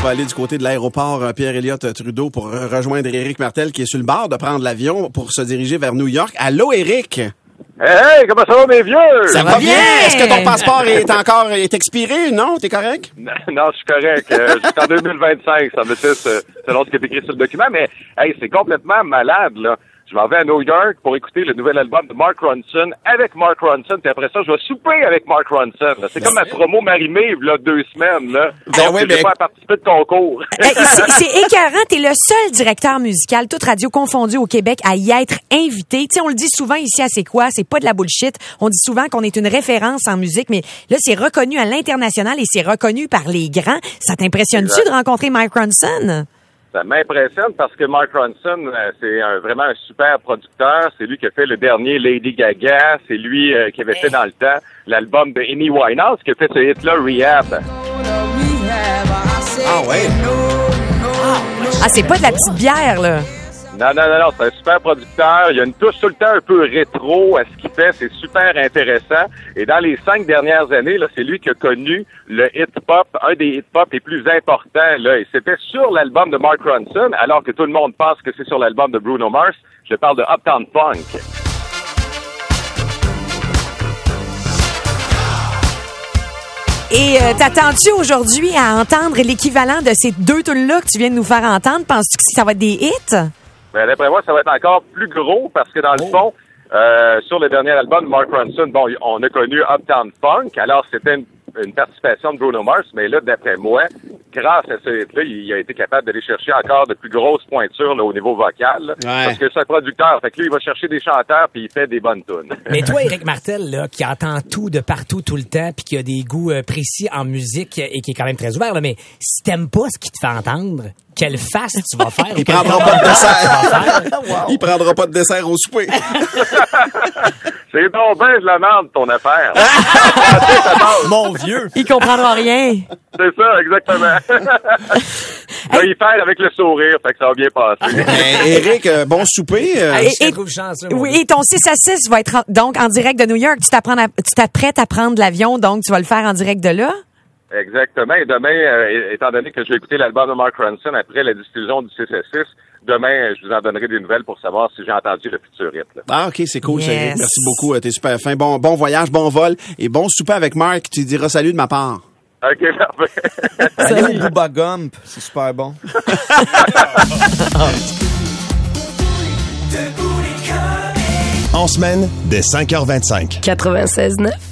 va aller du côté de l'aéroport Pierre-Éliott Trudeau pour rejoindre Éric Martel qui est sur le bord de prendre l'avion pour se diriger vers New York. Allô, Éric? Hey, comment ça va, mes vieux? Ça va bien? Est-ce que ton passeport est expiré? Non? T'es correct? Non, je suis correct. Jusqu'en 2025, ça me dit, selon ce qui est écrit sur le document. Mais, hey, c'est complètement malade, là. Je m'en vais à New York pour écouter le nouvel album de Mark Ronson avec Mark Ronson. Puis après ça, je vais souper avec Mark Ronson. Là. C'est comme ma promo Marie-Mé, là, 2 semaines, là. Donc, je vais pas participer de concours. C'est écœurant. T'es le seul directeur musical, toute radio confondue au Québec, à y être invité. Tu sais, on le dit souvent ici à C'est quoi? C'est pas de la bullshit. On dit souvent qu'on est une référence en musique, mais là, c'est reconnu à l'international et c'est reconnu par les grands. Ça t'impressionne-tu de rencontrer Mark Ronson? Ça m'impressionne parce que Mark Ronson, c'est vraiment un super producteur. C'est lui qui a fait le dernier Lady Gaga. C'est lui qui avait fait dans le temps l'album de Amy Winehouse qui a fait ce hit-là, Rehab. Ah ouais? Ah, c'est pas de la petite bière, là. Non, c'est un super producteur. Il y a une touche tout le temps un peu rétro à ce qu'il fait. C'est super intéressant. Et dans les 5 dernières années, là, c'est lui qui a connu le hip-hop, un des hip-hop les plus importants, là. Et c'était sur l'album de Mark Ronson, alors que tout le monde pense que c'est sur l'album de Bruno Mars. Je parle de Uptown Funk. Et t'attends-tu aujourd'hui à entendre l'équivalent de ces 2 tunes-là que tu viens de nous faire entendre? Penses-tu que ça va être des hits? Ben, d'après moi, ça va être encore plus gros parce que dans le fond, sur le dernier album de Mark Ronson, bon, on a connu Uptown Funk. Alors, c'était une participation de Bruno Mars, mais là, d'après moi, grâce à ce hit-là, il a été capable d'aller chercher encore de plus grosses pointures là, au niveau vocal. Là, parce que c'est un producteur. Fait que lui, il va chercher des chanteurs puis il fait des bonnes tunes. Mais toi, Éric Martel, là, qui entend tout de partout tout le temps puis qui a des goûts précis en musique et qui est quand même très ouvert, là, mais si t'aimes pas ce qu'il te fait entendre, quelle face tu vas faire? Il prendra pas de dessert. Il prendra pas de dessert au souper. C'est donc ben de la merde, ton affaire. Mon vieux. Il comprendra rien. C'est ça, exactement. Va y faire avec le sourire, fait que ça va bien passer. Éric, bon souper. Et ton 6 à 6 va être donc en direct de New York. Tu t'apprêtes à prendre l'avion, donc tu vas le faire en direct de là? Exactement. Et demain, étant donné que je vais écouter l'album de Mark Ronson après la diffusion du 6 à 6, demain, je vous en donnerai des nouvelles pour savoir si j'ai entendu le futur hit. Là. Ah, OK, c'est cool, Éric. Merci beaucoup. T'es super fin. Bon voyage, bon vol et bon souper avec Mark. Tu diras salut de ma part. OK, parfait. Salut, Booba Gump. C'est super bon. En semaine, dès 5h25. 96.9.